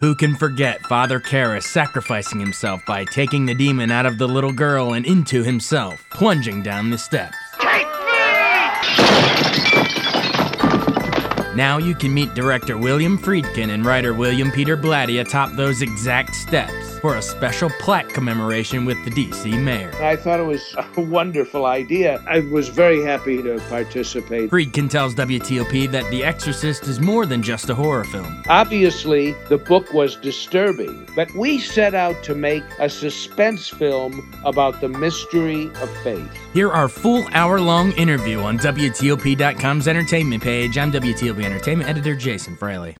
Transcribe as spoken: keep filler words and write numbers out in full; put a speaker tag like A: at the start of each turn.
A: Who can forget Father Karras sacrificing himself by taking the demon out of the little girl and into himself, plunging down the steps?
B: Take me!
A: Now you can meet director William Friedkin and writer William Peter Blatty atop those exact steps for a special plaque commemoration with the D C mayor.
C: I thought it was a wonderful idea. I was very happy to participate.
A: Friedkin tells W T O P that The Exorcist is more than just a horror film.
C: Obviously, the book was disturbing, but we set out to make a suspense film about the mystery of faith.
A: Hear our full hour-long interview on W T O P dot com's entertainment page. I'm W T O P Entertainment editor Jason Fraley.